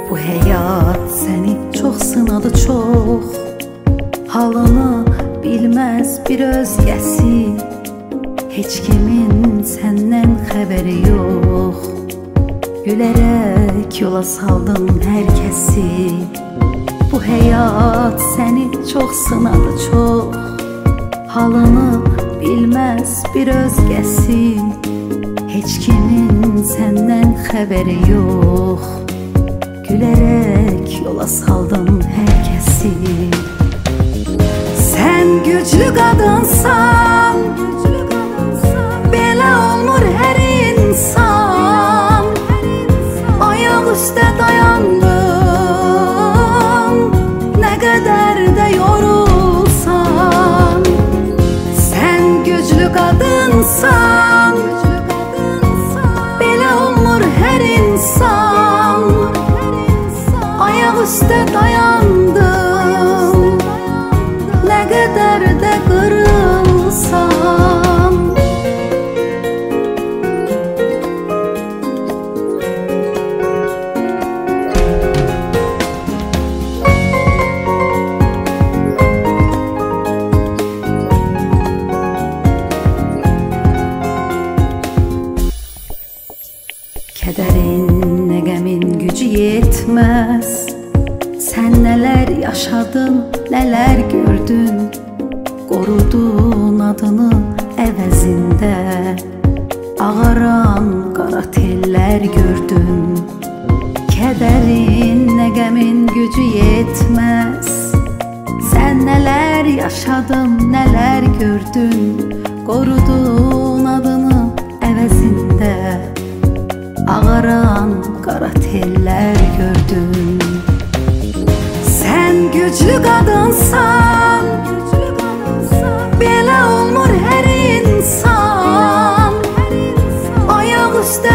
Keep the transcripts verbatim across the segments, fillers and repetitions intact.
Bu həyat səni çox sınadı, çox. Halını bilməz bir özgəsi, heç kimin səndən xəbəri yox. Gülərək yola saldın hər kəsi. Bu həyat səni çox sınadı, çox. Halını bilməz bir özgəsi, heç kimin səndən xəbəri yox. Gülərək yola saldın hər kəsi. Sən güclü qadınsan, belə olmur hər insan. Ayaq üstə dayandım, nə qədər də yorulsan. Sən güclü qadınsan, belə olmur hər insan. Ayaq üstə dayandım, nə qədər də qırılsam. Kədərin, nə qəmin gücü yetməz. Sən nələr yaşadın, nələr gördün. Qorudun adını əvəzində, ağaran qara tellər gördün. Kədərin, nə qəmin gücü yetməz. Sən nələr yaşadın, nələr gördün. Qorudun adını əvəzində, ağaran qara tellər gördün. Sən güclü qadınsan, belə olmur hər insan. Ayaq üstə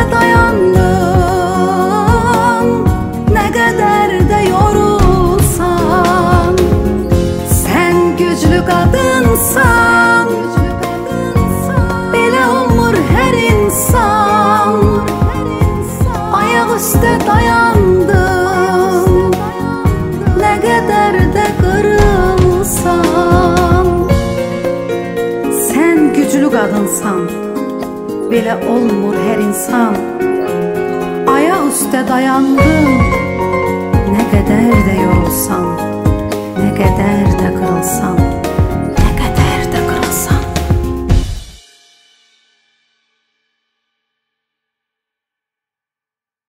dayandım, nə qədər də yorulsan. Sən güclü qadınsan, belə olmur hər insan. Ayaq üstə dayandım, nə qədər də qırılsam. Sən güclü qadınsan, belə olmur hər insan. Ayaq üstə dayandım, nə qədər də yorulsam, nə qədər